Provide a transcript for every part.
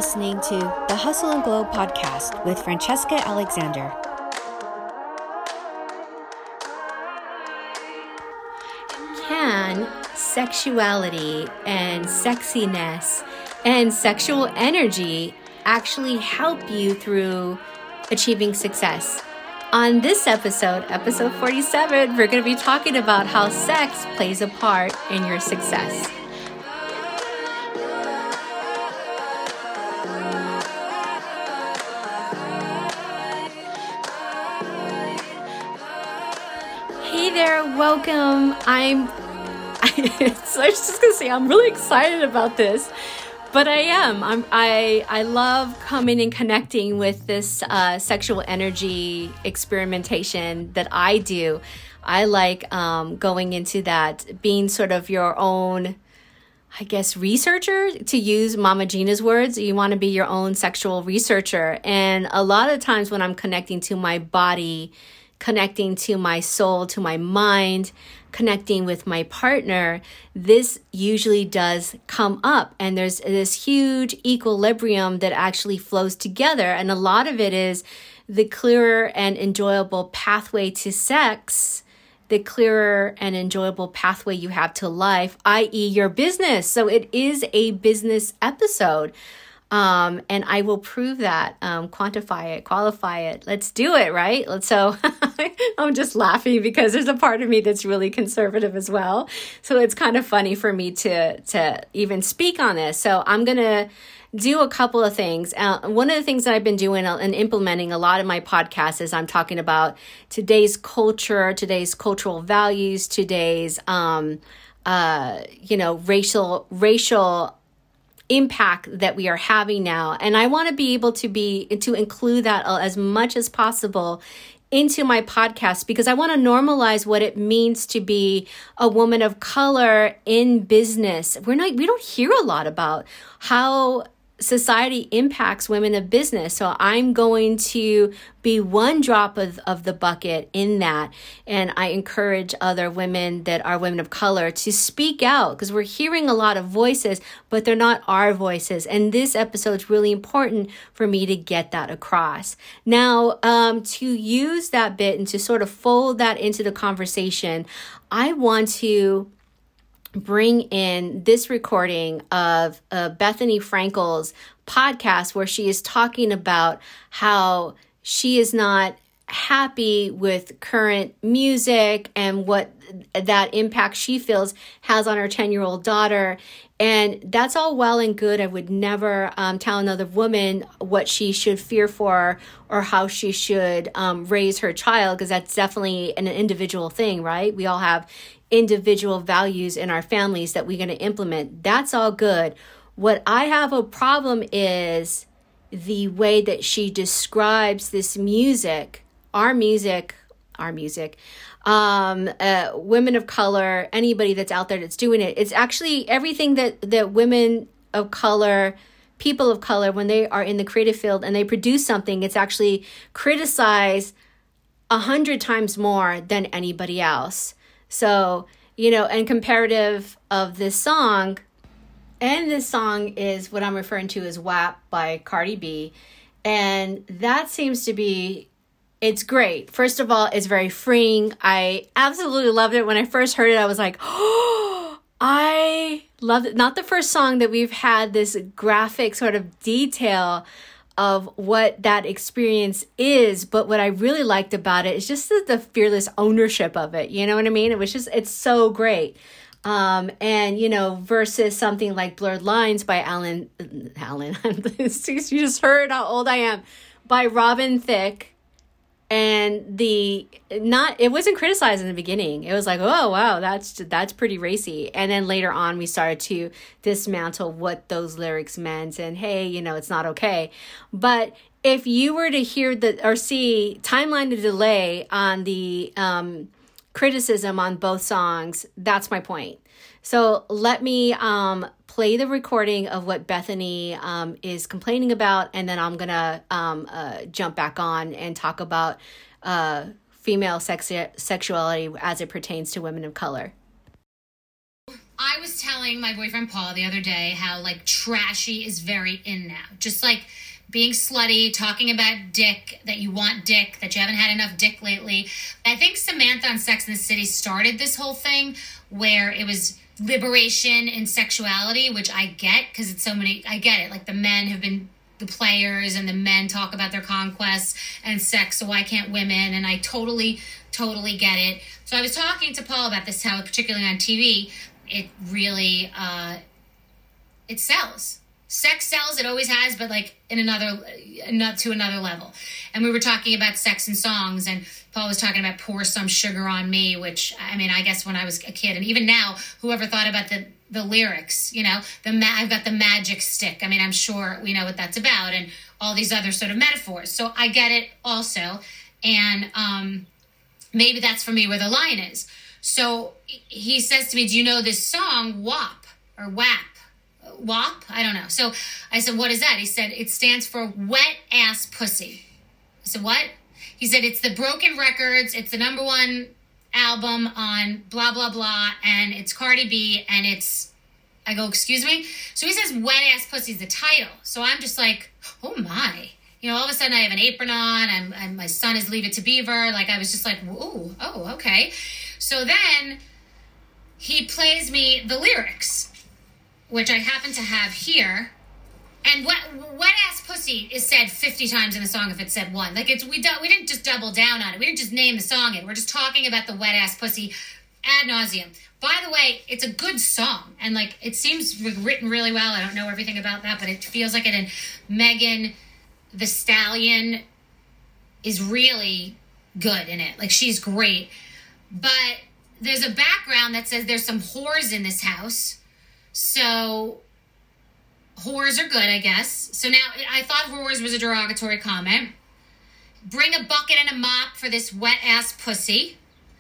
listening to the Hustle and Glow podcast with Francesca Alexander. Can sexuality and sexiness and sexual energy actually help you through achieving success? On this episode 47, we're going to be talking about how sex plays a part in your success. Hey there, welcome. I was just going to say, I'm really excited about this. But I am. I love coming and connecting with this sexual energy experimentation that I do. I like going into that, being sort of your own, I guess, researcher, to use Mama Gina's words. You want to be your own sexual researcher. And a lot of times when I'm connecting to my body, connecting to my soul, to my mind, connecting with my partner, this usually does come up. And there's this huge equilibrium that actually flows together. And a lot of it is the clearer and enjoyable pathway to sex, the clearer and enjoyable pathway you have to life, i.e. your business. So it is a business episode. And I will prove that, quantify it, qualify it. Let's do it, right? So I'm just laughing because there's a part of me that's really conservative as well. So it's kind of funny for me to even speak on this. So I'm going to do a couple of things. One of the things that I've been doing and implementing a lot of my podcasts is I'm talking about today's culture, today's cultural values, today's, racial impact that we are having now. And I want to be able to include that as much as possible into my podcast, because I want to normalize what it means to be a woman of color in business. We don't hear a lot about how society impacts women of business. So I'm going to be one drop of the bucket in that. And I encourage other women that are women of color to speak out, because we're hearing a lot of voices, but they're not our voices. And this episode is really important for me to get that across. Now, to use that bit and to sort of fold that into the conversation, I want to bring in this recording of Bethenny Frankel's podcast, where she is talking about how she is not happy with current music and what that impact she feels has on her 10-year-old daughter. And that's all well and good. I would never tell another woman what she should fear for or how she should raise her child, because that's definitely an individual thing, right? We all have individual values in our families that we're going to implement. That's all good. What I have a problem is the way that she describes this music, women of color, anybody that's out there that's doing it. It's actually everything that women of color, people of color, when they are in the creative field and they produce something, it's actually criticized 100 times more than anybody else. So, and comparative of this song, and this song is what I'm referring to as WAP by Cardi B. And that seems to be, it's great. First of all, it's very freeing. I absolutely loved it. When I first heard it, I was like, oh, I loved it. Not the first song that we've had this graphic sort of detail of what that experience is. But what I really liked about it is just the fearless ownership of it. You know what I mean? It's so great. Versus something like Blurred Lines by Alan, you just heard how old I am, by Robin Thicke. And it wasn't criticized in the beginning. It was like, oh, wow, that's pretty racy. And then later on, we started to dismantle what those lyrics meant. And hey, it's not okay. But if you were to hear or see timeline to delay on the criticism on both songs, that's my point. So let me play the recording of what Bethenny is complaining about, and then I'm going to jump back on and talk about female sexuality as it pertains to women of color. I was telling my boyfriend Paul the other day how like trashy is very in now. Just like being slutty, talking about dick, that you want dick, that you haven't had enough dick lately. I think Samantha on Sex and the City started this whole thing where it was liberation in sexuality, which I get because it's so many, I get it. Like the men have been the players and the men talk about their conquests and sex, so why can't women? And I totally get it. So I was talking to Paul about this, how particularly on TV, it really, it sells. Sex sells, it always has, but like to another level. And we were talking about sex and songs, and Paul was talking about Pour Some Sugar on Me, which, I mean, I guess when I was a kid, and even now, whoever thought about the lyrics, you know, I've got the magic stick. I mean, I'm sure we know what that's about, and all these other sort of metaphors. So I get it also. And maybe that's for me where the line is. So he says to me, do you know this song, WAP or WAP? WAP? I don't know. So I said, what is that? He said, it stands for Wet Ass Pussy. I said, what? He said, it's the Broken Records. It's the number one album on blah, blah, blah. And it's Cardi B. And it's, I go, excuse me? So he says, Wet Ass Pussy is the title. So I'm just like, oh my. You know, all of a sudden I have an apron on. And my son is Leave It to Beaver. Like I was just like, ooh, oh, okay. So then he plays me the lyrics, which I happen to have here. And wet ass pussy is said 50 times in the song if it's said one. Like we didn't just double down on it. We didn't just name the song it. We're just talking about the wet ass pussy ad nauseum. By the way, it's a good song. And like it seems written really well. I don't know everything about that, but it feels like it. And Megan Thee Stallion is really good in it. Like she's great. But there's a background that says there's some whores in this house. So whores are good, I guess. So now I thought whores was a derogatory comment. Bring a bucket and a mop for this wet ass pussy.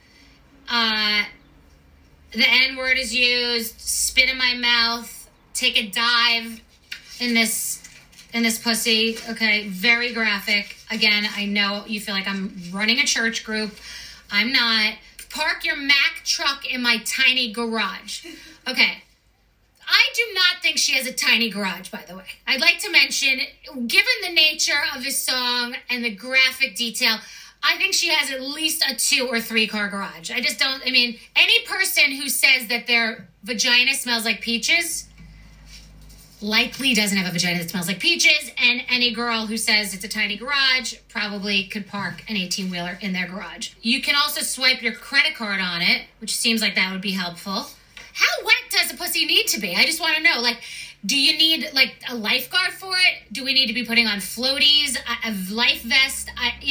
The N-word is used. Spit in my mouth. Take a dive in this pussy. Okay, very graphic. Again, I know you feel like I'm running a church group. I'm not. Park your Mack truck in my tiny garage. Okay. I do not think she has a tiny garage, by the way. I'd like to mention, given the nature of this song and the graphic detail, I think she has at least a 2 or 3 car garage. I just don't, I mean, any person who says that their vagina smells like peaches likely doesn't have a vagina that smells like peaches, and any girl who says it's a tiny garage probably could park an 18-wheeler in their garage. You can also swipe your credit card on it, which seems like that would be helpful. How wet does a pussy need to be? I just want to know, like, do you need, like, a lifeguard for it? Do we need to be putting on floaties, a life vest?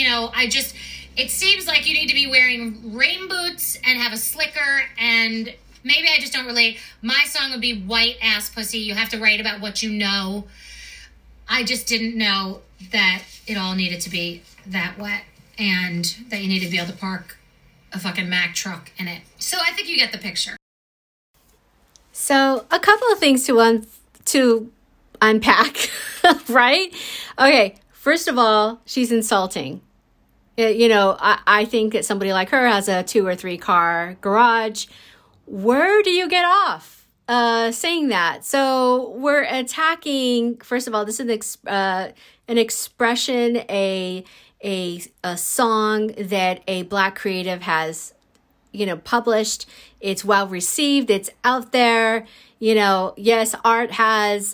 It seems like you need to be wearing rain boots and have a slicker, and maybe I just don't relate. My song would be White Ass Pussy. You have to write about what you know. I just didn't know that it all needed to be that wet and that you needed to be able to park a fucking Mack truck in it. So I think you get the picture. So a couple of things to unpack, right? Okay, first of all, she's insulting. You know, I think that somebody like her has a 2 or 3 car garage. Where do you get off saying that? So we're attacking, first of all, this is an expression, a song that a Black creative has, you know, published. It's well received. It's out there. You know, yes, art has,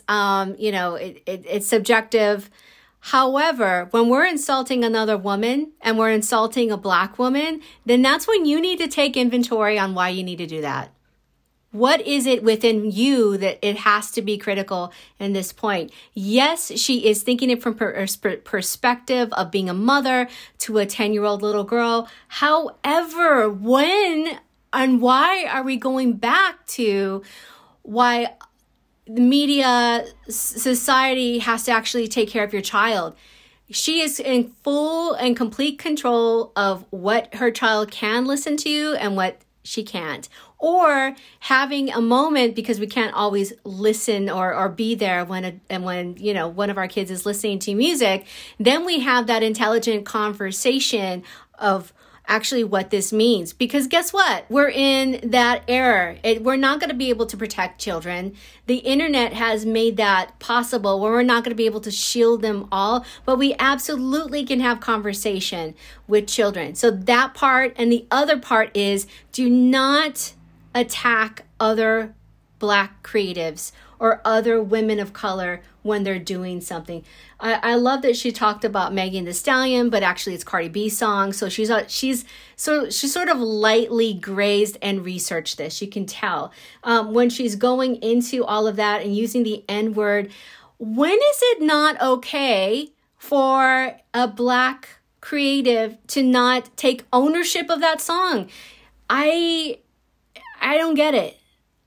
it's subjective. However, when we're insulting another woman and we're insulting a Black woman, then that's when you need to take inventory on why you need to do that. What is it within you that it has to be critical in this point? Yes, she is thinking it from perspective of being a mother to a 10-year-old little girl. However, when and why are we going back to why the media, society has to actually take care of your child? She is in full and complete control of what her child can listen to and what she can't. Or having a moment, because we can't always listen or be there when you know, one of our kids is listening to music, then we have that intelligent conversation of actually what this means. Because guess what? We're in that era. We're not going to be able to protect children. The internet has made that possible where we're not going to be able to shield them all, but we absolutely can have conversation with children. So that part, and the other part is, do not attack other Black creatives or other women of color when they're doing something. I love that she talked about Megan Thee Stallion, but actually it's Cardi B's song. So she's sort of lightly grazed and researched this. You can tell when she's going into all of that and using the N-word. When is it not okay for a Black creative to not take ownership of that song? I don't get it.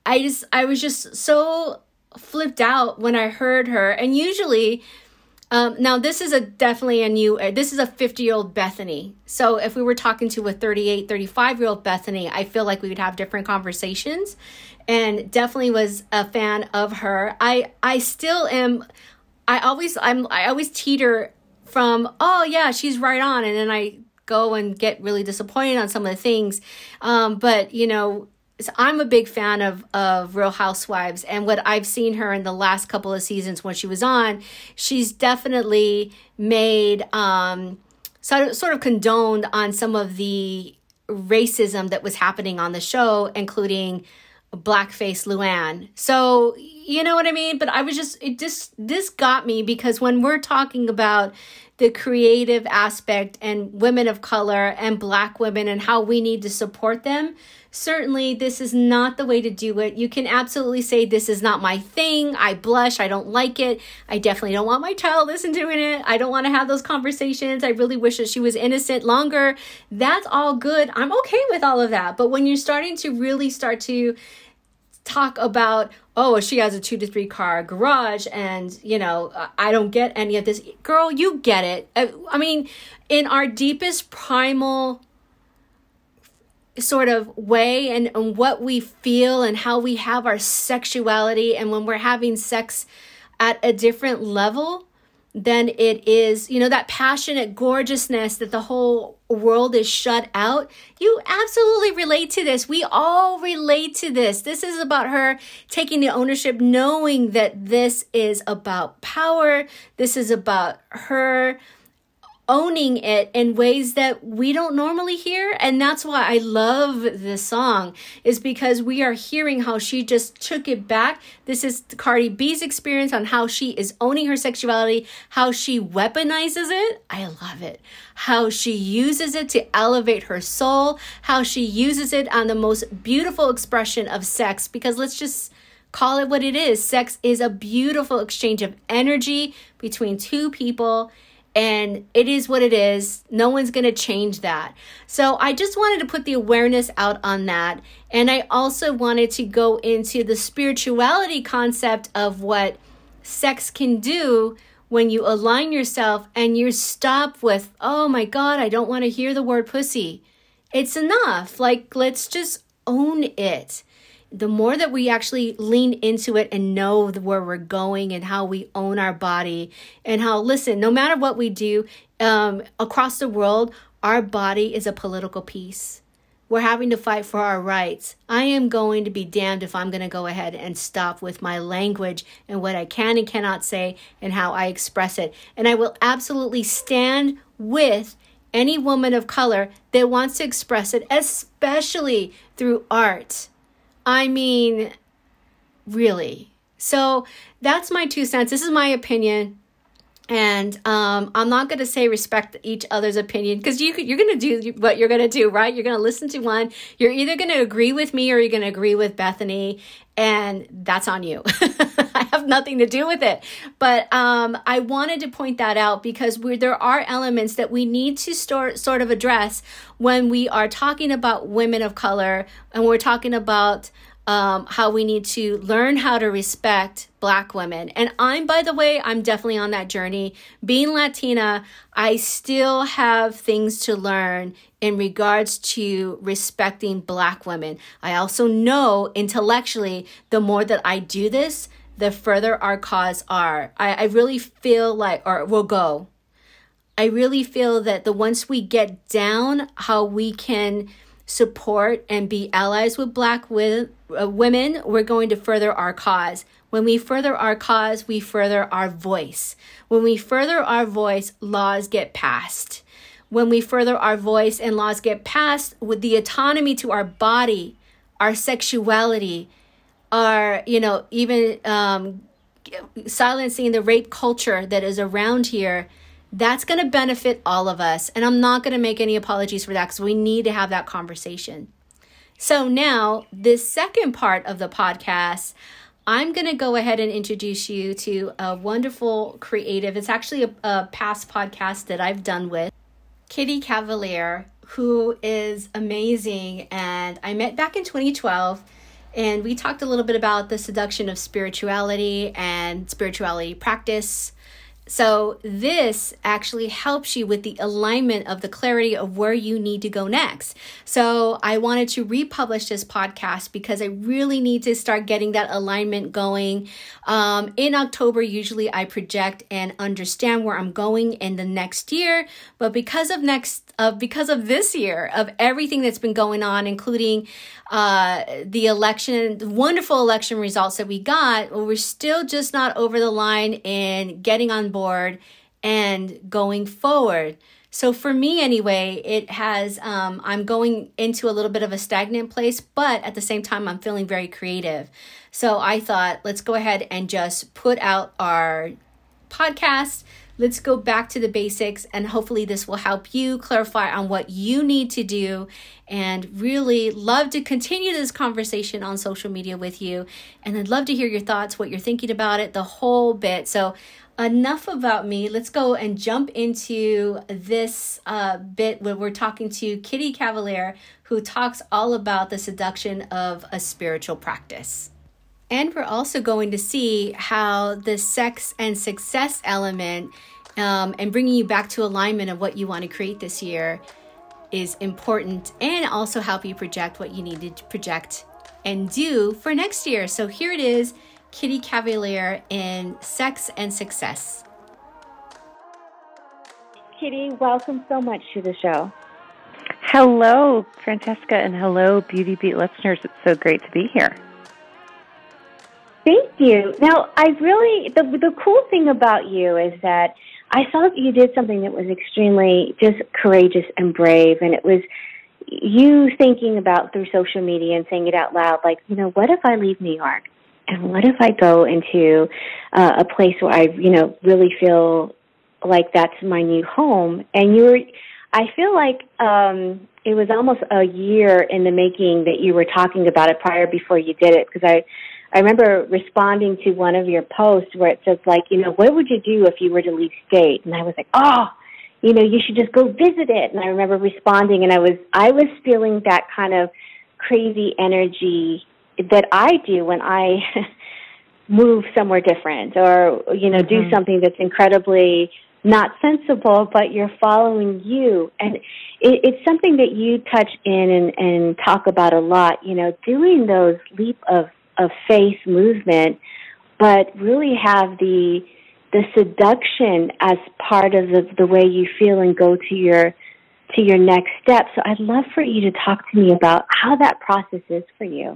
I was just so flipped out when I heard her. And usually, now this is this is a 50-year-old Bethany. So if we were talking to a 38, 35-year-old Bethany, I feel like we would have different conversations, and definitely was a fan of her. I still am. I always teeter from, oh yeah, she's right on. And then I go and get really disappointed on some of the things. But so I'm a big fan of Real Housewives, and what I've seen her in the last couple of seasons when she was on, she's definitely made, sort of condoned on some of the racism that was happening on the show, including blackface Luann. So, you know what I mean? But this got me, because when we're talking about the creative aspect and women of color and Black women and how we need to support them, certainly this is not the way to do it. You can absolutely say, this is not my thing. I blush. I don't like it. I definitely don't want my child listening to it. I don't want to have those conversations. I really wish that she was innocent longer. That's all good. I'm okay with all of that. But when you're starting to really start to talk about, oh, she has a 2 to 3 car garage, and I don't get any of this. Girl, you get it. I mean, in our deepest primal sort of way, and what we feel and how we have our sexuality, and when we're having sex at a different level than it is, that passionate gorgeousness that the whole world is shut out. You absolutely relate to this. We all relate to this. This is about her taking the ownership, knowing that this is about power. This is about her owning it in ways that we don't normally hear. And that's why I love this song, is because we are hearing how she just took it back. This is Cardi B's experience on how she is owning her sexuality, how she weaponizes it. I love it. How she uses it to elevate her soul, how she uses it on the most beautiful expression of sex, because let's just call it what it is. Sex is a beautiful exchange of energy between two people. And it is what it is. No one's going to change that. So I just wanted to put the awareness out on that. And I also wanted to go into the spirituality concept of what sex can do when you align yourself and you stop with, oh my God, I don't want to hear the word pussy. It's enough. Like, let's just own it. The more that we actually lean into it and know where we're going and how we own our body, and how, listen, no matter what we do across the world, our body is a political piece. We're having to fight for our rights. I am going to be damned if I'm going to go ahead and stop with my language and what I can and cannot say and how I express it. And I will absolutely stand with any woman of color that wants to express it, especially through art. I mean, really. So that's my 2 cents. This is my opinion. And I'm not going to say respect each other's opinion, because you're going to do what you're going to do, right? You're going to listen to one. You're either going to agree with me or you're going to agree with Bethany. And that's on you. I have nothing to do with it. But I wanted to point that out, because there are elements that we need to sort of address when we are talking about women of color, and we're talking about how we need to learn how to respect Black women. And by the way, I'm definitely on that journey. Being Latina, I still have things to learn in regards to respecting Black women. I also know intellectually, the more that I do this, the further our cause are. I really feel like, or will go. I really feel that once we get down how we can support and be allies with Black women, we're going to further our cause. When we further our cause, we further our voice. When we further our voice, laws get passed. When we further our voice and laws get passed, with the autonomy to our body, our sexuality, our, even silencing the rape culture that is around here, that's going to benefit all of us. And I'm not going to make any apologies for that, because we need to have that conversation. So now, this second part of the podcast, I'm going to go ahead and introduce you to a wonderful creative. It's actually a past podcast that I've done with Kitty Cavalier, who is amazing. And I met back in 2012, and we talked a little bit about the seduction of spirituality and spirituality practice. So this actually helps you with the alignment of the clarity of where you need to go next. So I wanted to republish this podcast because I really need to start getting that alignment going. In October, usually I project and understand where I'm going in the next year. But because of this year, of everything that's been going on, including the election, the wonderful election results that we got, we're still just not over the line in getting on board and going forward. So for me anyway, it has, I'm going into a little bit of a stagnant place, but at the same time, I'm feeling very creative. So I thought, let's go ahead and just put out our podcast. Let's go back to the basics, and hopefully this will help you clarify on what you need to do, and really love to continue this conversation on social media with you. And I'd love to hear your thoughts, what you're thinking about it, the whole bit. So enough about me. Let's go and jump into this bit where we're talking to Kitty Cavalier, who talks all about the seduction of a spiritual practice. And we're also going to see how the sex and success element and bringing you back to alignment of what you want to create this year is important, and also help you project what you need to project and do for next year. So here it is, Kitty Cavalier in Sex and Success. Kitty, welcome so much to the show. Hello, Francesca, and hello, Beauty Beat listeners. It's so great to be here. Thank you. Now, the cool thing about you is that I saw that you did something that was extremely just courageous and brave, and it was you thinking about through social media and saying it out loud, like, what if I leave New York? And what if I go into a place where I, really feel like that's my new home? And I feel like it was almost a year in the making that you were talking about it before you did it, because I remember responding to one of your posts where it says, like, what would you do if you were to leave state? And I was like, you should just go visit it. And I remember responding, and I was feeling that kind of crazy energy that I do when I move somewhere different, or, do something that's incredibly not sensible, but you're following you. And it's something that you touch in and talk about a lot, doing those leap of faith movement, but really have the seduction as part of the way you feel and go to your next step. So I'd love for you to talk to me about how that process is for you.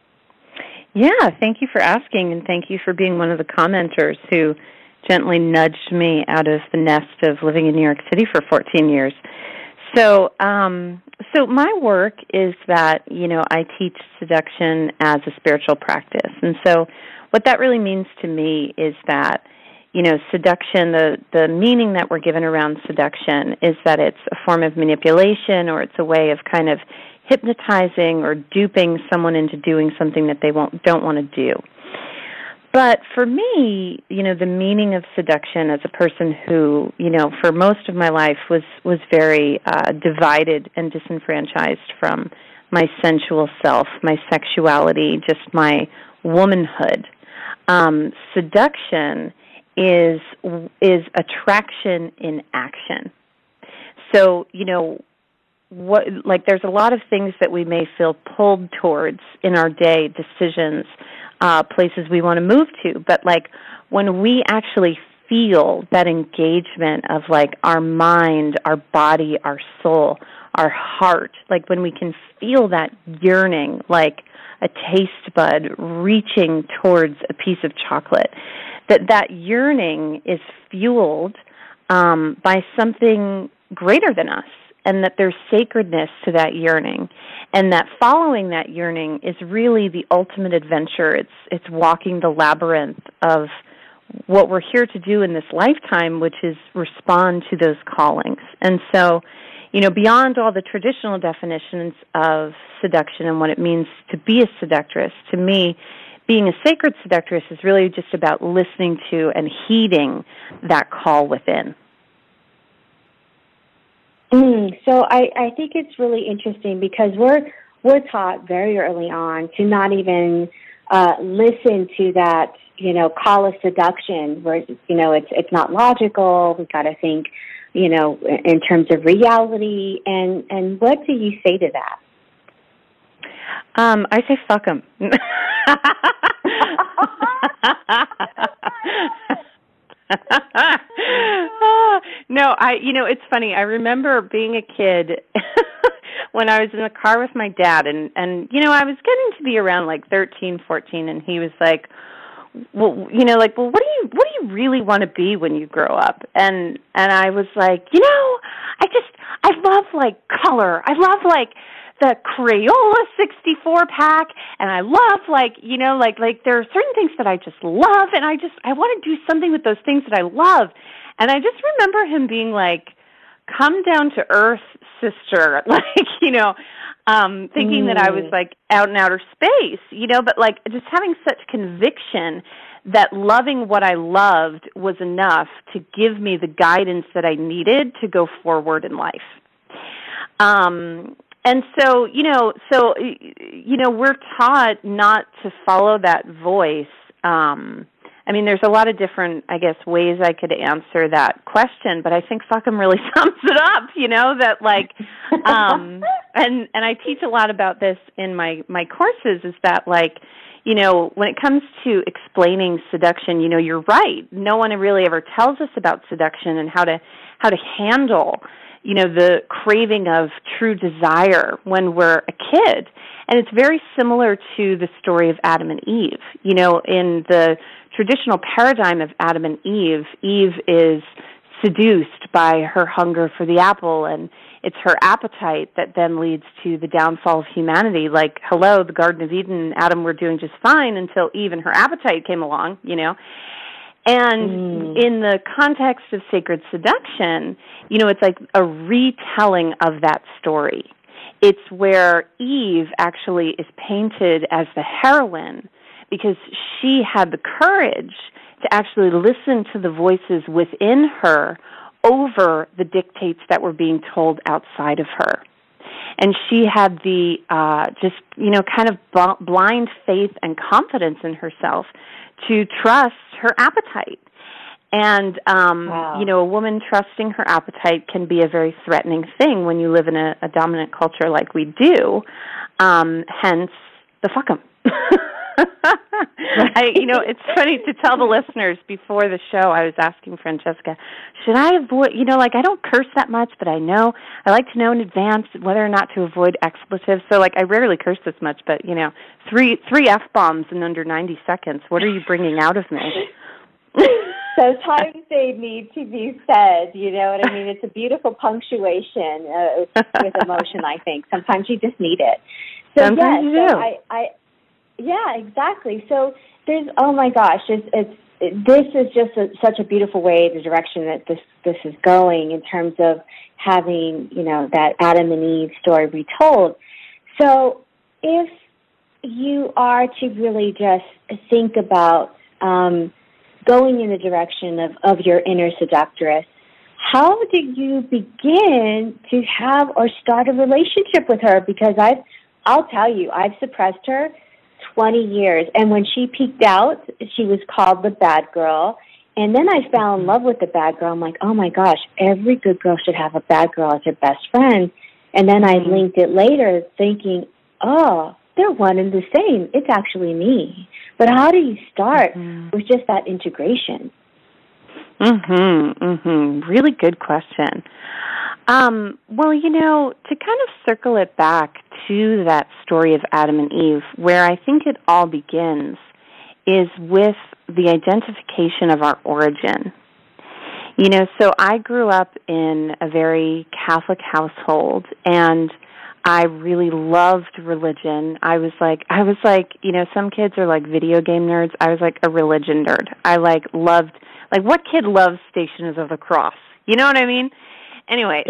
Yeah, thank you for asking, and thank you for being one of the commenters who gently nudged me out of the nest of living in New York City for 14 years. So my work is that, I teach seduction as a spiritual practice. And so what that really means to me is that, seduction, the meaning that we're given around seduction is that it's a form of manipulation, or it's a way of kind of hypnotizing or duping someone into doing something that they don't want to do. But for me, the meaning of seduction as a person who, for most of my life was very divided and disenfranchised from my sensual self, my sexuality, just my womanhood. Seduction is attraction in action. So, there's a lot of things that we may feel pulled towards in our day, decisions, places we want to move to, but when we actually feel that engagement of like our mind, our body, our soul, our heart, like when we can feel that yearning, like a taste bud reaching towards a piece of chocolate, that yearning is fueled by something greater than us, and that there's sacredness to that yearning, and that following that yearning is really the ultimate adventure. It's walking the labyrinth of what we're here to do in this lifetime, which is respond to those callings. And so, you know, beyond all the traditional definitions of seduction and what it means to be a seductress, to me, being a sacred seductress is really just about listening to and heeding that call within. So I think it's really interesting because we're taught very early on to not even listen to that, you know, call of seduction, where, you know, it's not logical. We got to think, you know, in terms of reality. And what do you say to that? I say fuck 'em. No, you know, it's funny. I remember being a kid when I was in the car with my dad, and you know, I was getting to be around like 13, 14, and he was like, well, you know, like, well, what do you really want to be when you grow up? And I was like, you know, I love like color. I love like the Crayola 64 pack, and I love like, you know, like there are certain things that I just love, and I want to do something with those things that I love. And I just remember him being like, come down to earth, sister, like, you know, thinking that I was like out in outer space, you know, but like just having such conviction that loving what I loved was enough to give me the guidance that I needed to go forward in life. And so, you know, we're taught not to follow that voice. I mean, there's a lot of different, I guess, ways I could answer that question, but I think fuck 'em really sums it up, you know, that like, and I teach a lot about this in my courses, is that like, you know, when it comes to explaining seduction, you know, you're right. No one really ever tells us about seduction and how to handle, you know, the craving of true desire when we're a kid. And it's very similar to the story of Adam and Eve. You know, in the traditional paradigm of Adam and Eve, Eve is seduced by her hunger for the apple, and it's her appetite that then leads to the downfall of humanity. Like, hello, the Garden of Eden and Adam were doing just fine until Eve and her appetite came along, you know. And in the context of sacred seduction, you know, it's like a retelling of that story. It's where Eve actually is painted as the heroine because she had the courage to actually listen to the voices within her over the dictates that were being told outside of her. And she had the just, you know, kind of blind faith and confidence in herself to trust her appetite. And, you know, a woman trusting her appetite can be a very threatening thing when you live in a dominant culture like we do, hence the fuck 'em. You know, it's funny to tell the listeners before the show, I was asking Francesca, should I avoid, you know, like I don't curse that much, but I like to know in advance whether or not to avoid expletives. So like I rarely curse this much, but you know, three F-bombs in under 90 seconds. What are you bringing out of me? Sometimes they need to be said, you know what I mean? It's a beautiful punctuation with emotion, I think. Sometimes you just need it. So sometimes you do. Yeah, exactly. So there's, oh my gosh, this is just such a beautiful way, the direction that this is going in terms of having, you know, that Adam and Eve story retold. So if you are to really just think about going in the direction of your inner seductress, how did you begin to have or start a relationship with her? Because I'll tell you, I've suppressed her 20 years. And when she peaked out, she was called the bad girl. And then I fell in love with the bad girl. I'm like, oh my gosh, every good girl should have a bad girl as her best friend. And then I linked it later thinking, oh, they're one and the same. It's actually me. But how do you start with just that integration? Really good question. Well, to kind of circle it back to that story of Adam and Eve, where I think it all begins is with the identification of our origin. So I grew up in a very Catholic household, and I really loved religion. I was like, some kids are like video game nerds. I was like a religion nerd. I loved, what kid loves Stations of the Cross? You know what I mean? Anyway,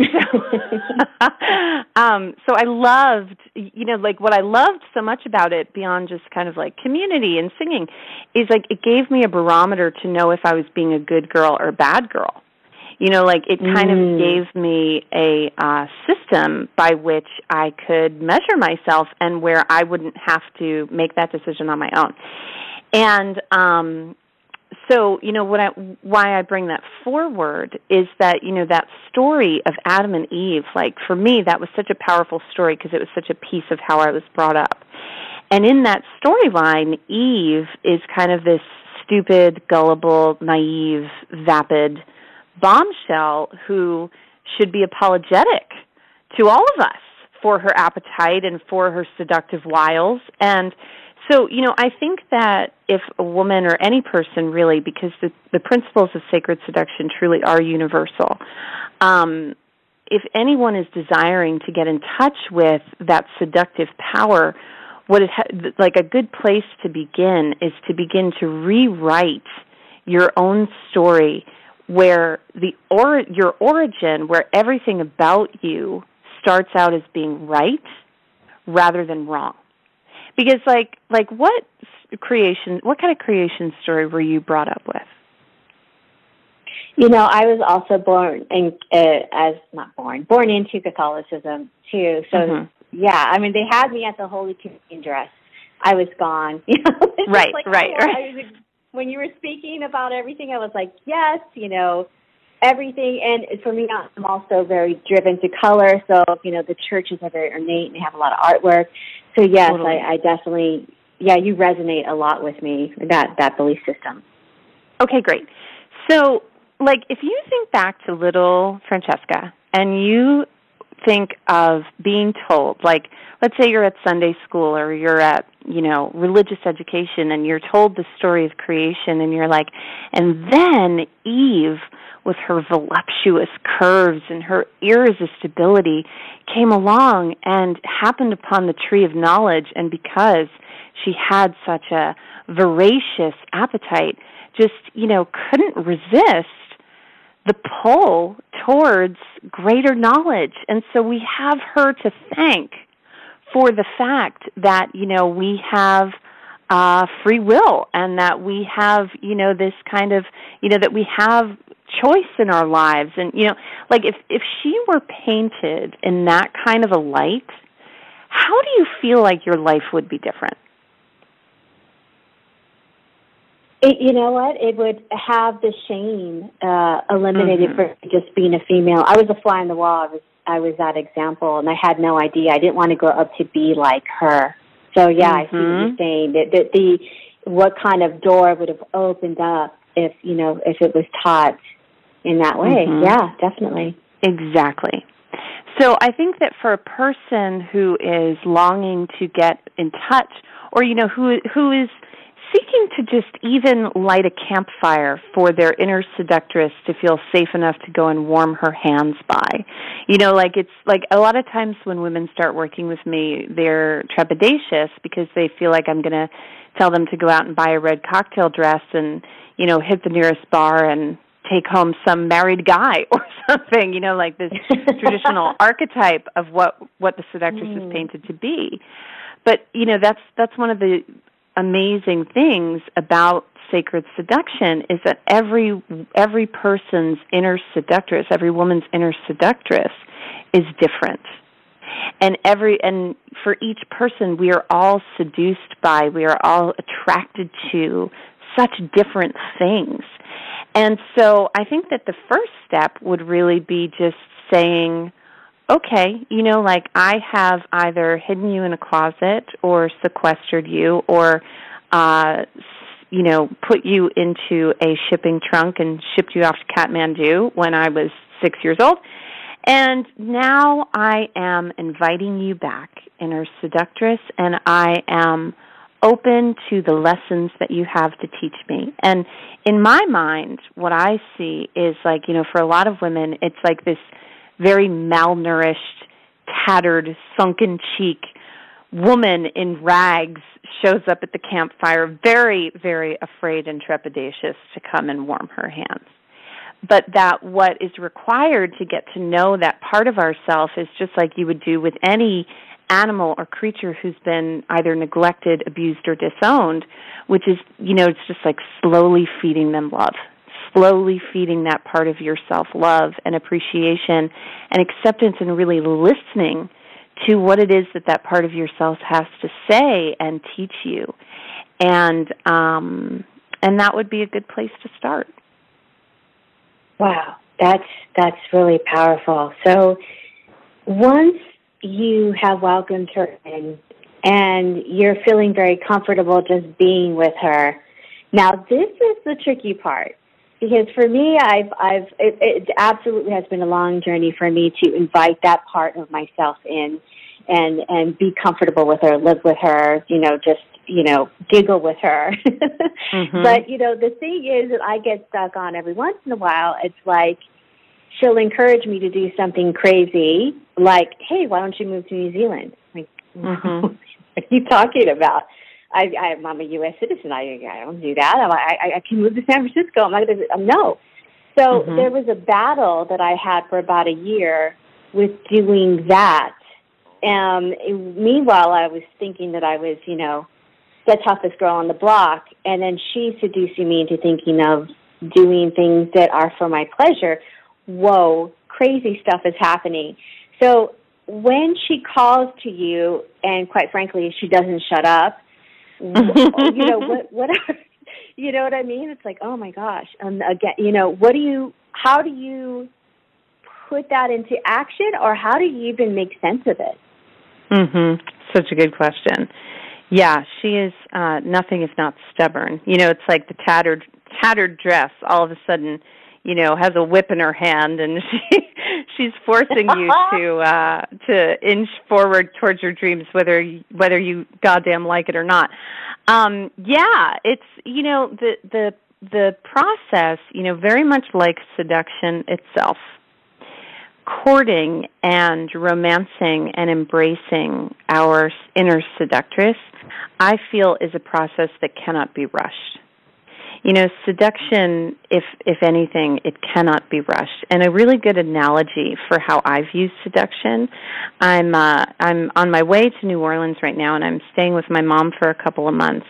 so I loved, what I loved so much about it beyond just kind of like community and singing is it gave me a barometer to know if I was being a good girl or a bad girl. It kind of gave me a system by which I could measure myself and where I wouldn't have to make that decision on my own. And so, why I bring that forward is that, that story of Adam and Eve, for me, that was such a powerful story because it was such a piece of how I was brought up. And in that storyline, Eve is kind of this stupid, gullible, naive, vapid bombshell who should be apologetic to all of us for her appetite and for her seductive wiles. And so, I think that if a woman or any person really, because the principles of sacred seduction truly are universal, if anyone is desiring to get in touch with that seductive power, a good place to begin is to begin to rewrite your own story where your origin, where everything about you starts out as being right rather than wrong. Because, what kind of creation story were you brought up with? I was also born into Catholicism too. So, yeah, they had me at the Holy Communion dress. I was gone. Right. When you were speaking about everything, I was like, yes, everything. And for me, I'm also very driven to color. So, the churches are very ornate and they have a lot of artwork. So, yes, totally. I definitely, you resonate a lot with me, that belief system. Okay, great. So, if you think back to little Francesca and you think of being told, let's say you're at Sunday school or you're at, religious education and you're told the story of creation and you're like, and then Eve with her voluptuous curves and her irresistibility came along and happened upon the tree of knowledge, and because she had such a voracious appetite, just, couldn't resist the pull towards greater knowledge. And so we have her to thank for the fact that, we have free will and that we have, this kind of, that we have choice in our lives. And, if she were painted in that kind of a light, how do you feel like your life would be different? You know what? It would have the shame eliminated for just being a female. I was a fly on the wall. I was that example, and I had no idea. I didn't want to grow up to be like her. So, yeah, I see what you're saying. That what kind of door would have opened up if it was taught in that way. Yeah, definitely. Exactly. So I think that for a person who is longing to get in touch, or, who is seeking to just even light a campfire for their inner seductress to feel safe enough to go and warm her hands by. It's like a lot of times when women start working with me, they're trepidatious because they feel like I'm going to tell them to go out and buy a red cocktail dress and, hit the nearest bar and take home some married guy or something, this traditional archetype of what the seductress is painted to be. But, that's one of the amazing things about sacred seduction is that every person's inner seductress, every woman's inner seductress is different. And for each person, we are all seduced by, we are all attracted to such different things. And so I think that the first step would really be just saying, okay, I have either hidden you in a closet or sequestered you or put you into a shipping trunk and shipped you off to Kathmandu when I was 6 years old. And now I am inviting you back, Inner Seductress, and I am open to the lessons that you have to teach me. And in my mind, what I see is like, for a lot of women, it's like this very malnourished, tattered, sunken cheek woman in rags shows up at the campfire, very, very afraid and trepidatious to come and warm her hands. But that what is required to get to know that part of ourself is just like you would do with any animal or creature who's been either neglected, abused, or disowned, which is, it's just like slowly feeding them love, slowly feeding that part of yourself love and appreciation and acceptance, and really listening to what it is that part of yourself has to say and teach you. And that would be a good place to start. Wow, that's really powerful. So once you have welcomed her in and you're feeling very comfortable just being with her, now this is the tricky part, because for me, it absolutely has been a long journey for me to invite that part of myself in and be comfortable with her, live with her, giggle with her. Mm-hmm. But, the thing is that I get stuck on every once in a while. It's like she'll encourage me to do something crazy, like, hey, why don't you move to New Zealand? Like, mm-hmm. What are you talking about? I'm a U.S. citizen. I don't do that. I can move to San Francisco. I'm not going to, no. So mm-hmm. There was a battle that I had for about a year with doing that. Meanwhile, I was thinking that I was, the toughest girl on the block, and then she's seducing me into thinking of doing things that are for my pleasure. Whoa, crazy stuff is happening. So when she calls to you, and quite frankly, she doesn't shut up, what are, you know what I mean? It's like, oh my gosh. Again, how do you put that into action, or how do you even make sense of it? Mm-hmm. Such a good question. Yeah, she is nothing if not stubborn. It's like the tattered dress all of a sudden, has a whip in her hand, and she's forcing you to inch forward towards your dreams, whether you goddamn like it or not. Yeah, it's the process, very much like seduction itself. Courting and romancing and embracing our inner seductress, I feel, is a process that cannot be rushed. Seduction, if anything, it cannot be rushed. And a really good analogy for how I've used seduction, I'm on my way to New Orleans right now, and I'm staying with my mom for a couple of months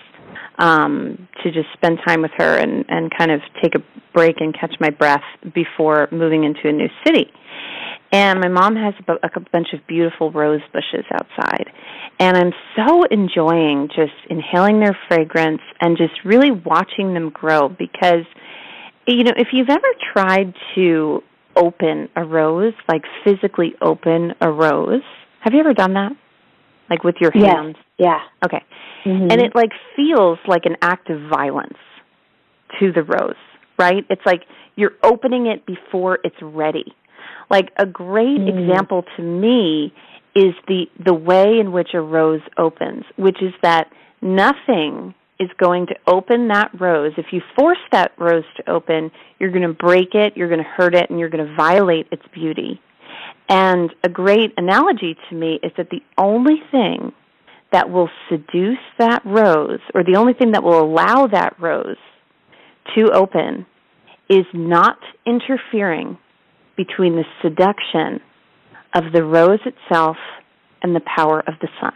to just spend time with her and kind of take a break and catch my breath before moving into a new city. And my mom has a bunch of beautiful rose bushes outside. And I'm so enjoying just inhaling their fragrance and just really watching them grow, because, if you've ever tried to open a rose, like physically open a rose, have you ever done that? Like with your hands? Yeah. Okay. Mm-hmm. And it like feels like an act of violence to the rose, right? It's like you're opening it before it's ready. Like a great example to me is the way in which a rose opens, which is that nothing is going to open that rose. If you force that rose to open, you're going to break it, you're going to hurt it, and you're going to violate its beauty. And a great analogy to me is that the only thing that will seduce that rose, or the only thing that will allow that rose to open, is not interfering between the seduction of the rose itself and the power of the sun.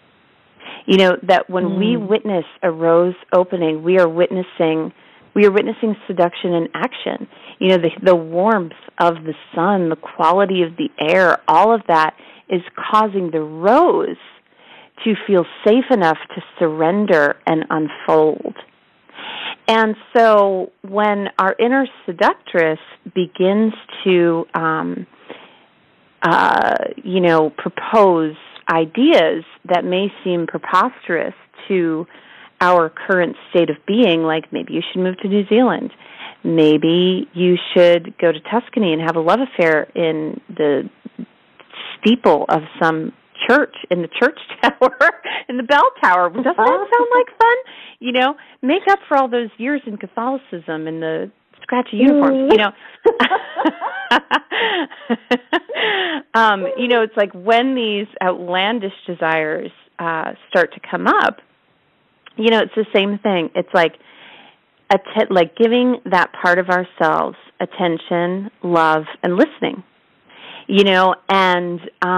That when we witness a rose opening, we are witnessing seduction in action. The warmth of the sun, the quality of the air, all of that is causing the rose to feel safe enough to surrender and unfold. And so when our inner seductress begins to, propose ideas that may seem preposterous to our current state of being, like maybe you should move to New Zealand. Maybe you should go to Tuscany and have a love affair in the steeple of some church, in the church tower, in the bell tower. Doesn't that sound like fun? You know, make up for all those years in Catholicism and the scratchy uniforms, you know. You know, it's like when these outlandish desires start to come up, you know, it's the same thing. It's like giving that part of ourselves attention, love, and listening, you know, and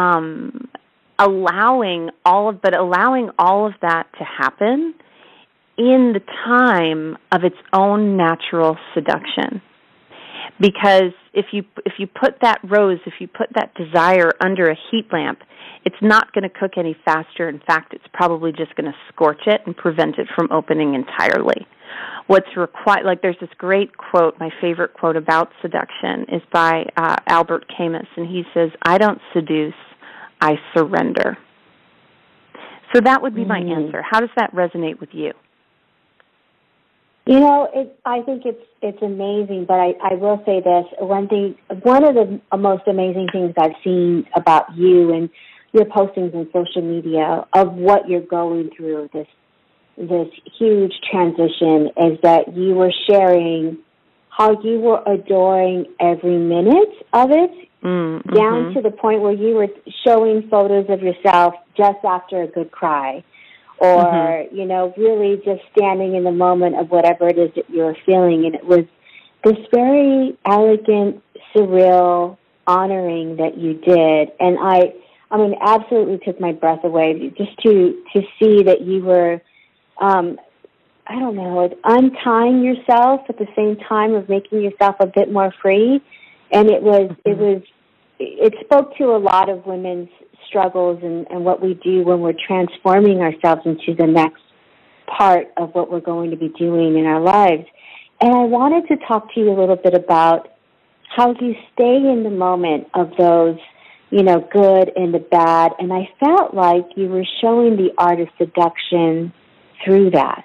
allowing all of that to happen in the time of its own natural seduction. Because if you put that rose, if you put that desire under a heat lamp, it's not going to cook any faster. In fact, it's probably just going to scorch it and prevent it from opening entirely. What's required, like there's this great quote, my favorite quote about seduction is by Albert Camus, and he says, "I don't seduce, I surrender." So that would be my answer. How does that resonate with you? You know, I think it's amazing, but I will say this. One of the most amazing things I've seen about you and your postings on social media of what you're going through, this huge transition, is that you were sharing how you were adoring every minute of it, down to the point where you were showing photos of yourself just after a good cry. Or, you know, really just standing in the moment of whatever it is that you're feeling. And it was this very elegant, surreal honoring that you did. And I mean, absolutely took my breath away just to see that you were, I don't know, untying yourself at the same time of making yourself a bit more free. And it spoke to a lot of women's struggles and what we do when we're transforming ourselves into the next part of what we're going to be doing in our lives. And I wanted to talk to you a little bit about how you stay in the moment of those, you know, good and the bad. And I felt like you were showing the art of seduction through that.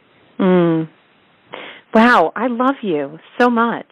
Wow, I love you so much.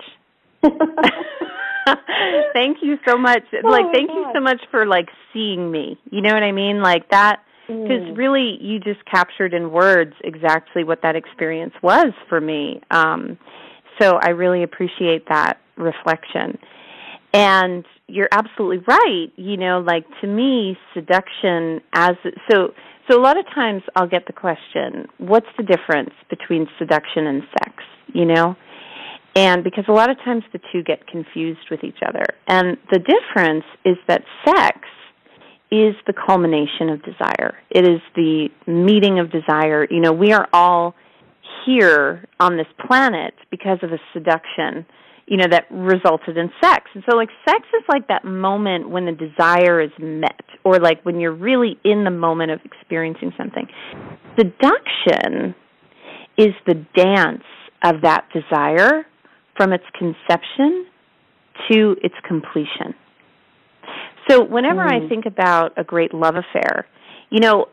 Thank you so much. Thank you so much for, seeing me. You know what I mean? Like that, because really you just captured in words exactly what that experience was for me. So I really appreciate that reflection. And you're absolutely right. You know, to me, seduction so a lot of times I'll get the question, what's the difference between seduction and sex, you know? And because a lot of times the two get confused with each other. And the difference is that sex is the culmination of desire. It is the meeting of desire. You know, we are all here on this planet because of a seduction, you know, that resulted in sex. And so, sex is like that moment when the desire is met, or when you're really in the moment of experiencing something. Seduction is the dance of that desire from its conception to its completion. So whenever I think about a great love affair, you know,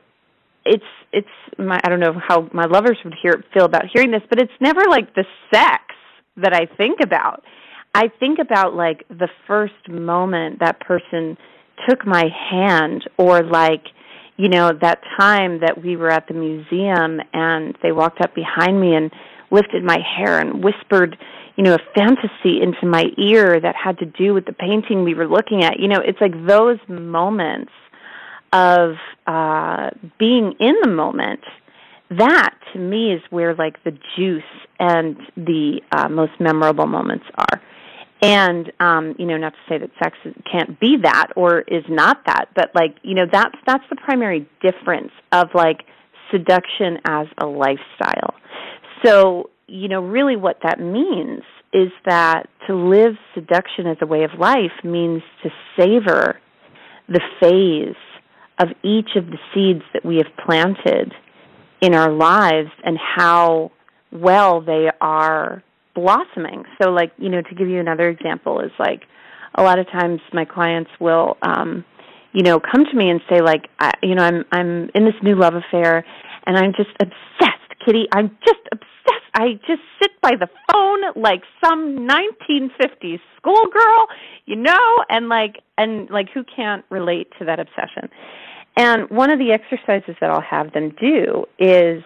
I don't know how my lovers would feel about hearing this, but it's never the sex that I think about. I think about the first moment that person took my hand, or you know, that time that we were at the museum and they walked up behind me and lifted my hair and whispered, you know, a fantasy into my ear that had to do with the painting we were looking at. You know, it's those moments of being in the moment. That, to me, is where the juice and the most memorable moments are. And, you know, not to say that sex can't be that or is not that, but you know, that's the primary difference of seduction as a lifestyle. So, you know, really what that means is that to live seduction as a way of life means to savor the phase of each of the seeds that we have planted in our lives and how well they are blossoming. So, you know, to give you another example is a lot of times my clients will, you know, come to me and say you know, I'm in this new love affair and I'm just obsessed, Kitty. I'm just obsessed. I just sit by the phone like some 1950s schoolgirl, and who can't relate to that obsession? And one of the exercises that I'll have them do is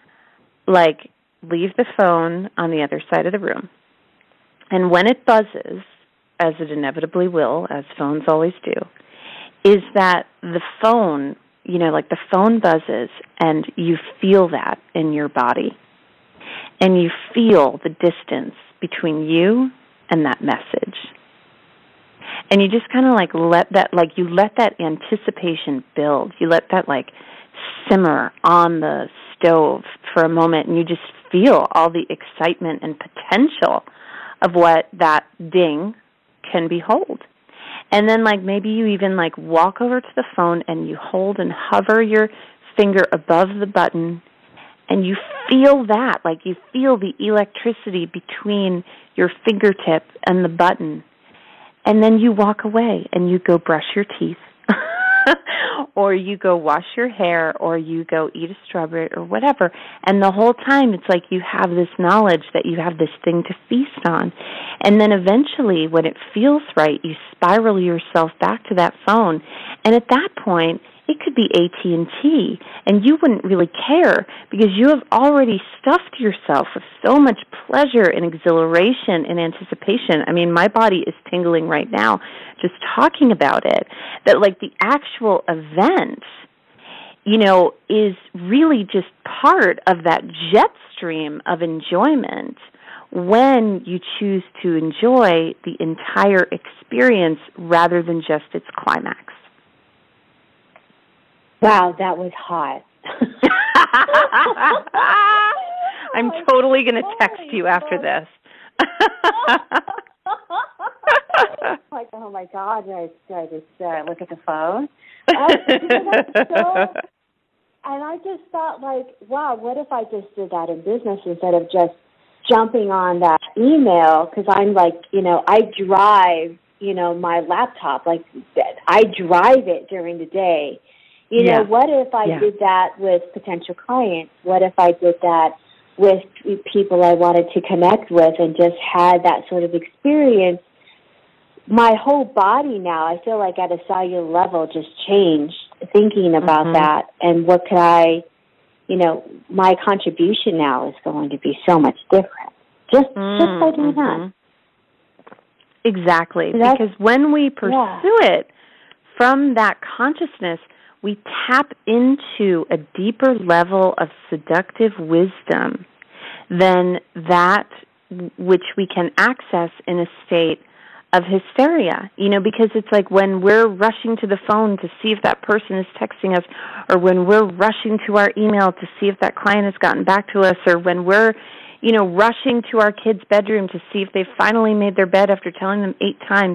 leave the phone on the other side of the room. And when it buzzes, as it inevitably will, as phones always do, is that the phone, the phone buzzes and you feel that in your body. And you feel the distance between you and that message. And you just kind of let that anticipation build. You let that simmer on the stove for a moment, and you just feel all the excitement and potential of what that ding can behold. And then maybe you even walk over to the phone and you hold and hover your finger above the button, and you feel that, you feel the electricity between your fingertip and the button. And then you walk away and you go brush your teeth or you go wash your hair or you go eat a strawberry or whatever. And the whole time it's you have this knowledge that you have this thing to feast on. And then eventually when it feels right, you spiral yourself back to that phone. And at that point, it could be AT&T, and you wouldn't really care because you have already stuffed yourself with so much pleasure and exhilaration and anticipation. I mean, my body is tingling right now just talking about it, that the actual event, is really just part of that jet stream of enjoyment when you choose to enjoy the entire experience rather than just its climax. Wow, that was hot. I'm totally going to text you after this. Oh my God, I just look at the phone? And I just thought, wow, what if I just did that in business instead of just jumping on that email? Because I'm I drive, my laptop, I drive it during the day. What if I did that with potential clients? What if I did that with people I wanted to connect with and just had that sort of experience? My whole body now, I feel at a cellular level, just changed thinking about that. And what could my contribution now is going to be so much different. Just by doing that. Exactly. Because when we pursue it from that consciousness, we tap into a deeper level of seductive wisdom than that which we can access in a state of hysteria, because it's when we're rushing to the phone to see if that person is texting us, or when we're rushing to our email to see if that client has gotten back to us, or when we're, rushing to our kid's bedroom to see if they've finally made their bed after telling them 8 times,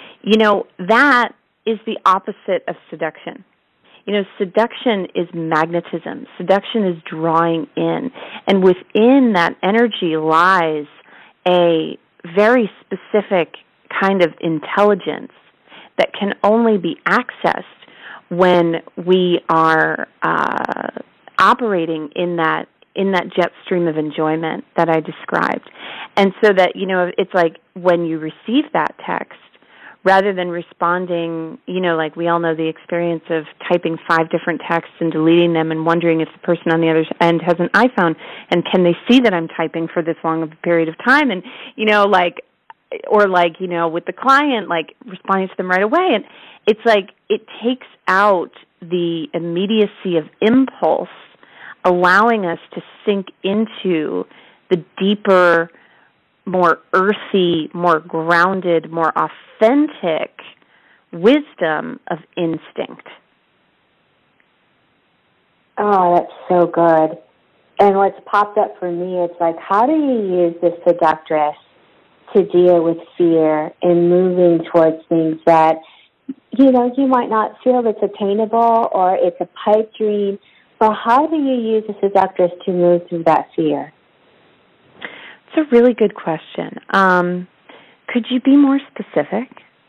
that is the opposite of seduction. Seduction is magnetism. Seduction is drawing in. And within that energy lies a very specific kind of intelligence that can only be accessed when we are operating in that jet stream of enjoyment that I described. And so that, it's when you receive that text, rather than responding, we all know the experience of typing 5 different texts and deleting them and wondering if the person on the other end has an iPhone and can they see that I'm typing for this long of a period of time, and, with the client, responding to them right away. And it's it takes out the immediacy of impulse, allowing us to sink into the deeper, more earthy, more grounded, more authentic wisdom of instinct. Oh, that's so good. And what's popped up for me, it's how do you use the seductress to deal with fear and moving towards things that, you might not feel it's attainable or it's a pipe dream, but how do you use the seductress to move through that fear? It's a really good question. Could you be more specific?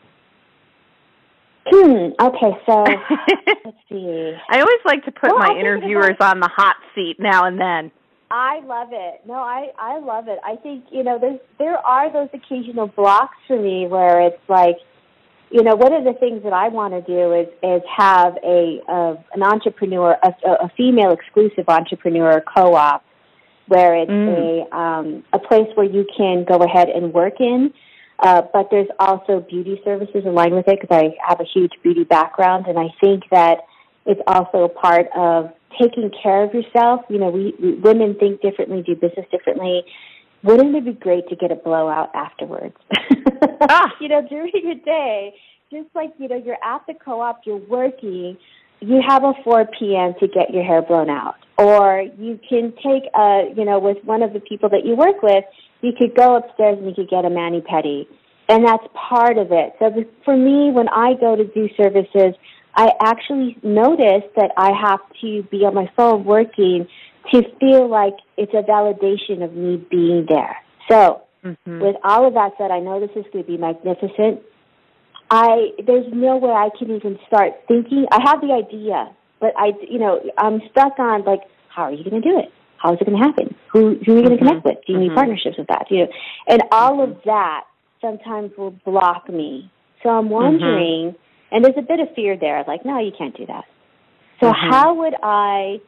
Okay, so let's see. I always like to put my interviewers on the hot seat now and then. I love it. No, I love it. I think, there are those occasional blocks for me where it's like, one of the things that I want to do is have an entrepreneur, a female exclusive entrepreneur co-op, where it's a place where you can go ahead and work in, but there's also beauty services aligned with it because I have a huge beauty background, and I think that it's also a part of taking care of yourself. We women think differently, do business differently. Wouldn't it be great to get a blowout afterwards? During your day, just like, you're at the co-op, you're working, you have a 4 p.m. to get your hair blown out. Or you can take, with one of the people that you work with, you could go upstairs and you could get a mani-pedi. And that's part of it. So for me, when I go to do services, I actually notice that I have to be on my phone working to feel like it's a validation of me being there. So with all of that said, I know this is going to be magnificent. There's no way I can even start thinking. I have the idea, but I'm stuck on, like, how are you going to do it? How is it going to happen? Who are you going to connect with? Do you need partnerships with that? And all of that sometimes will block me. So I'm wondering, and there's a bit of fear there, like, no, you can't do that. So how would I,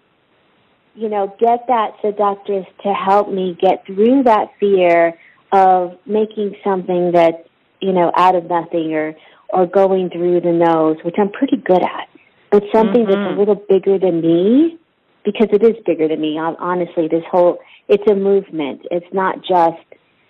get that seductress to help me get through that fear of making something that, out of nothing or going through the nose, which I'm pretty good at, but something that's a little bigger than me, because it is bigger than me. Honestly, it's a movement. It's not just,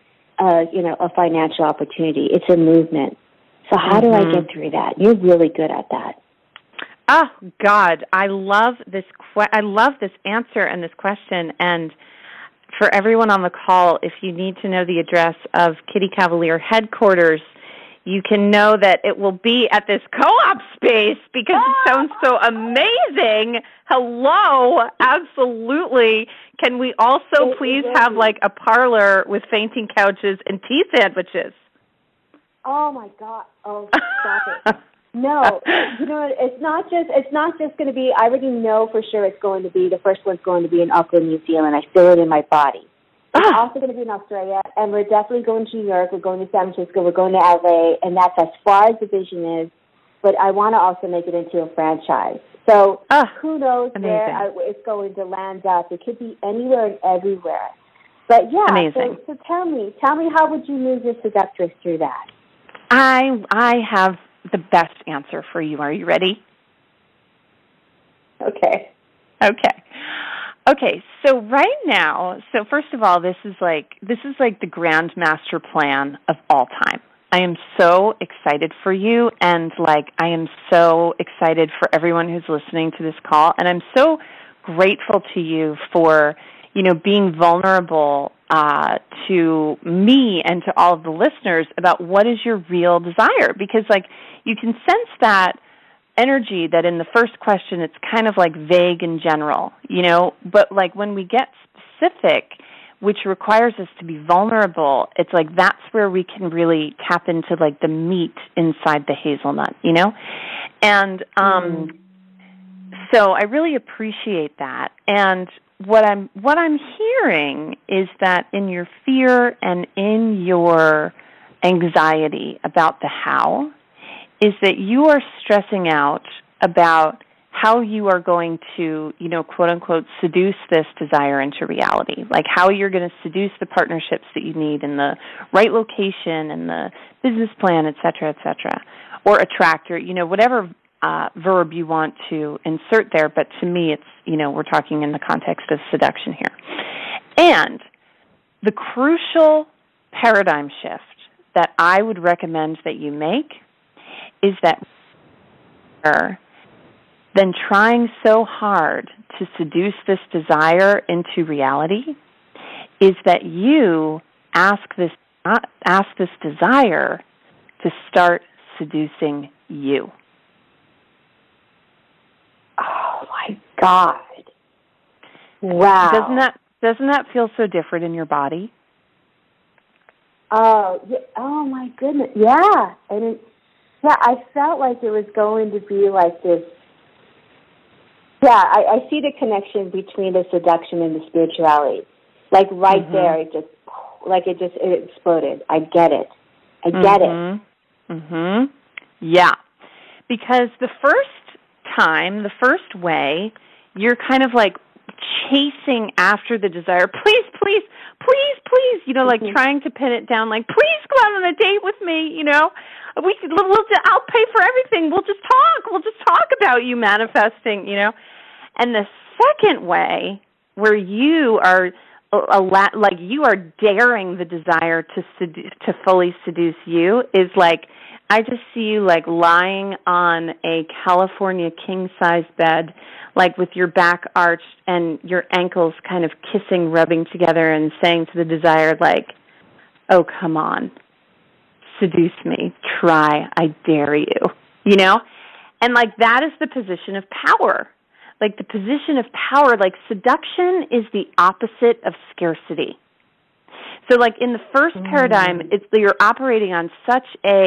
a financial opportunity. It's a movement. So how do I get through that? You're really good at that. Oh, God, I love this answer and this question. And for everyone on the call, if you need to know the address of Kitty Cavalier headquarters, you can know that it will be at this co-op space because it sounds so amazing. Hello, absolutely. Can we also please have like a parlor with fainting couches and tea sandwiches? Oh my God! Oh, stop it! No, it's not just going to be. I already know for sure it's going to be the first one's going to be in Auckland, New Zealand. I feel it in my body. It's also going to be in Australia, and we're definitely going to New York. We're going to San Francisco. We're going to LA, and that's as far as the vision is. But I want to also make it into a franchise. So who knows where it's going to land up? It could be anywhere and everywhere. But yeah, amazing. So tell me, how would you move your seductress through that? I have the best answer for you. Are you ready? Okay. Okay, so right now, first of all, this is like the grand master plan of all time. I am so excited for you, and I am so excited for everyone who's listening to this call, and I'm so grateful to you for, being vulnerable to me and to all of the listeners about what is your real desire, because you can sense that energy that in the first question it's kind of vague and general, but when we get specific, which requires us to be vulnerable, it's that's where we can really tap into the meat inside the hazelnut, and so I really appreciate that. And what I'm hearing is that in your fear and in your anxiety about the how, is that you are stressing out about how you are going to, quote unquote, seduce this desire into reality. How you're going to seduce the partnerships that you need in the right location and the business plan, et cetera, or attract, or, whatever verb you want to insert there. But to me, it's, we're talking in the context of seduction here. And the crucial paradigm shift that I would recommend that you make is that then trying so hard to seduce this desire into reality is that you ask this desire to start seducing you. Oh my God! Wow! Doesn't that feel so different in your body? Oh, yeah. Oh my goodness! Yeah, and I felt like it was going to be like this Yeah, I see the connection between the seduction and the spirituality. Like right there, it exploded. I get it. I get it. Mm-hmm. Yeah. Because the first way, you're kind of like chasing after the desire. Please, please, please, please, like trying to pin it down, like, please go out on a date with me, I'll pay for everything. We'll just talk about you manifesting, And the second way, where you are you are daring the desire to fully seduce you, is like, I just see you like lying on a California king-size bed, like with your back arched and your ankles kind of kissing, rubbing together, and saying to the desire, like, oh, come on, seduce me, try, I dare you, And like that is the position of power. Like the position of power, like seduction is the opposite of scarcity. So like in the first paradigm, you're operating on such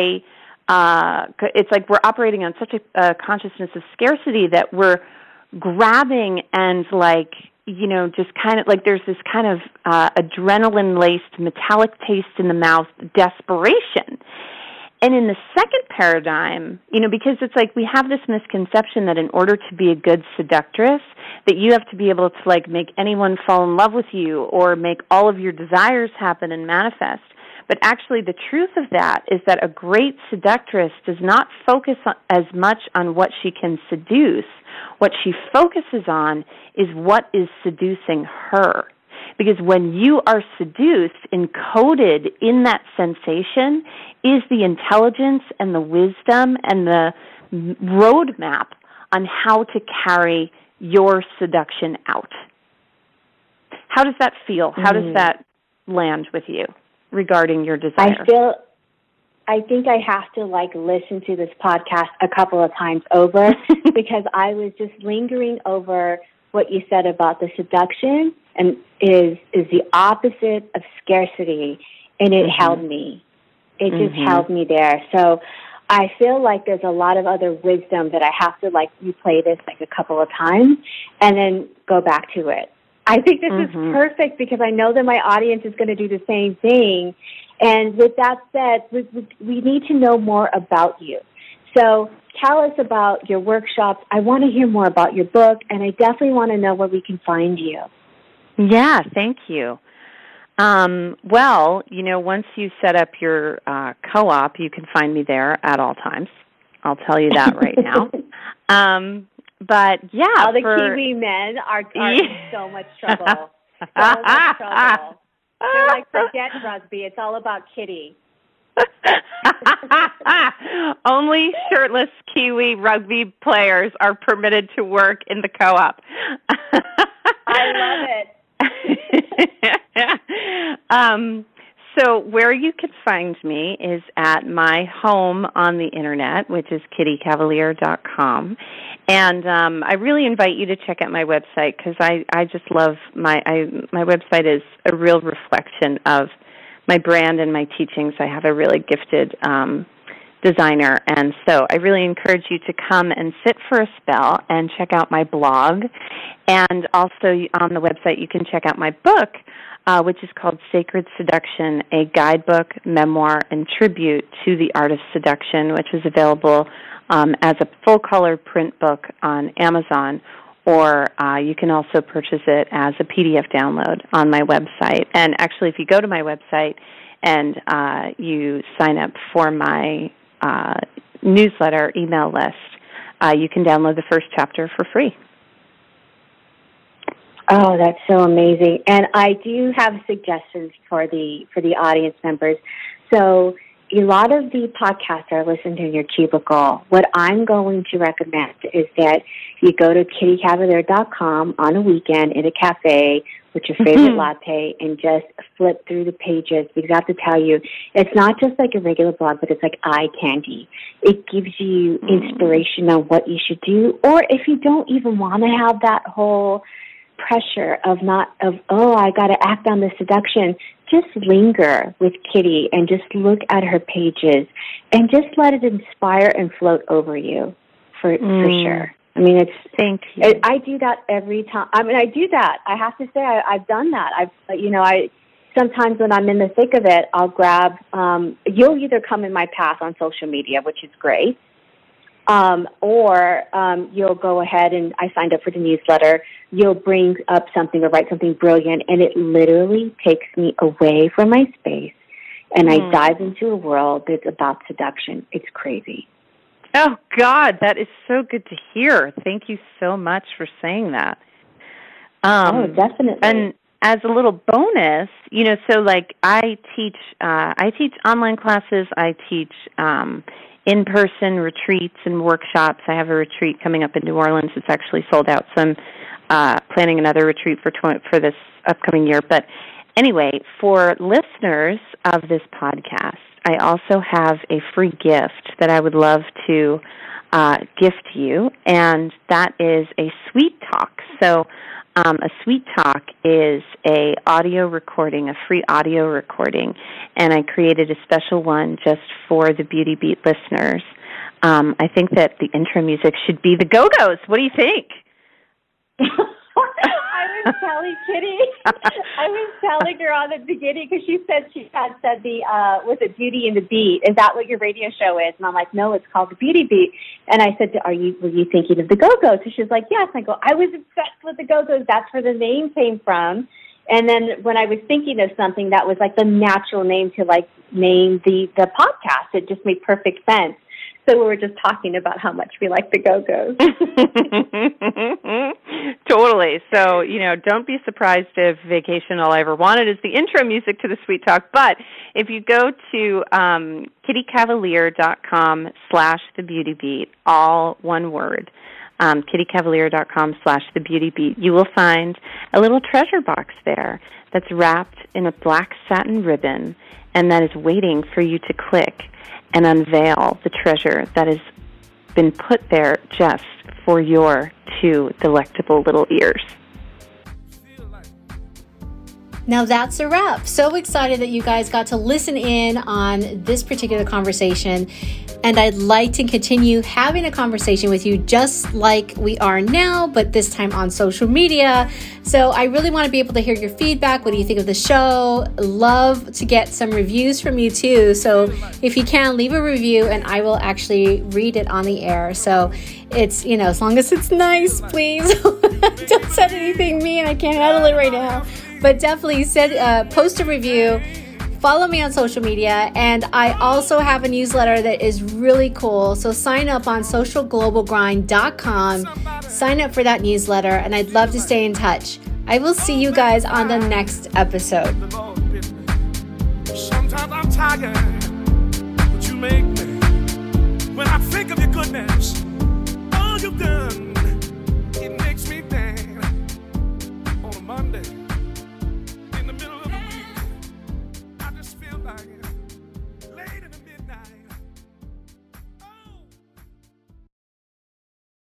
it's like we're operating on such a consciousness of scarcity that we're grabbing and like, just kind of like there's this kind of adrenaline-laced metallic taste in the mouth, desperation. And in the second paradigm, because it's like we have this misconception that in order to be a good seductress, that you have to be able to like make anyone fall in love with you or make all of your desires happen and manifest. But actually the truth of that is that a great seductress does not focus as much on what she can seduce. What she focuses on is what is seducing her. Because when you are seduced, encoded in that sensation is the intelligence and the wisdom and the roadmap on how to carry your seduction out. How does that feel? How does that land with you regarding your desire? I think I have to like listen to this podcast a couple of times over because I was just lingering over what you said about the seduction and is the opposite of scarcity, and it held me. It just held me there. So I feel like there's a lot of other wisdom that I have to like replay this like a couple of times and then go back to it. I think this is perfect because I know that my audience is going to do the same thing. And with that said, we need to know more about you. So tell us about your workshops. I want to hear more about your book, and I definitely want to know where we can find you. Yeah, thank you. Well, once you set up your co-op, you can find me there at all times. I'll tell you that right now. But yeah, all the Kiwi men are in so much trouble. So much trouble. They're like, forget rugby. It's all about Kitty. Only shirtless Kiwi rugby players are permitted to work in the co-op. I love it. So where you can find me is at my home on the internet, which is kittycavalier.com. And I really invite you to check out my website because I just love my website is a real reflection of my brand and my teachings. I have a really gifted designer, and so I really encourage you to come and sit for a spell and check out my blog. And also on the website you can check out my book, which is called Sacred Seduction, a guidebook, memoir, and tribute to the art of seduction, which is available as a full-color print book on Amazon, or you can also purchase it as a PDF download on my website. And actually, if you go to my website and you sign up for my newsletter email list, you can download the first chapter for free. Oh, that's so amazing. And I do have suggestions for the audience members. So a lot of the podcasts are listened to in your cubicle. What I'm going to recommend is that you go to kittycavalier.com on a weekend in a cafe with your favorite latte and just flip through the pages, because I have to tell you, it's not just like a regular blog, but it's like eye candy. It gives you inspiration on what you should do, or if you don't even want to have that whole pressure of I got to act on the seduction, just linger with Kitty and just look at her pages and just let it inspire and float over you for sure. I mean, it's. Thank you. I do that every time. I mean, I do that. I have to say, I've done that. Sometimes when I'm in the thick of it, I'll grab. You'll either come in my path on social media, which is great, or you'll go ahead and I signed up for the newsletter. You'll bring up something or write something brilliant, and it literally takes me away from my space, and I dive into a world that's about seduction. It's crazy. Oh, God, that is so good to hear. Thank you so much for saying that. Definitely. And as a little bonus, so like I teach online classes. I teach in-person retreats and workshops. I have a retreat coming up in New Orleans. It's actually sold out, so I'm planning another retreat for this upcoming year. But anyway, for listeners of this podcast, I also have a free gift that I would love to gift you, and that is a Sweet Talk. So a Sweet Talk is a audio recording, a free audio recording, and I created a special one just for the Beauty Beat listeners. I think that the intro music should be the Go-Go's. What do you think? I was telling her on the beginning because she said she had said was it Beauty and the Beat? Is that what your radio show is? And I'm like, no, it's called the Beauty Beat. And I said, were you thinking of the Go-Go's? So she was like, yes. And I go, I was obsessed with the Go-Go's. That's where the name came from. And then when I was thinking of something that was like the natural name to like name the podcast, it just made perfect sense. So we were just talking about how much we like the Go-Go's. Totally. So, don't be surprised if Vacation All I Ever Wanted is the intro music to the Sweet Talk. But if you go to kittycavalier.com/thebeautybeat, all one word, kittycavalier.com/thebeautybeat, you will find a little treasure box there that's wrapped in a black satin ribbon, and that is waiting for you to click and unveil the treasure that has been put there just for your two delectable little ears. Now that's a wrap. So excited that you guys got to listen in on this particular conversation. And I'd like to continue having a conversation with you just like we are now, but this time on social media. So I really want to be able to hear your feedback. What do you think of the show? Love to get some reviews from you too. So if you can, leave a review and I will actually read it on the air. So it's, as long as it's nice, please. Don't send anything mean. I can't handle it right now. But definitely post a review. Follow me on social media, and I also have a newsletter that is really cool. So sign up on socialglobalgrind.com. Sign up for that newsletter, and I'd love to stay in touch. I will see you guys on the next episode. Sometimes I'm tired, but you make me. When I think of your goodness,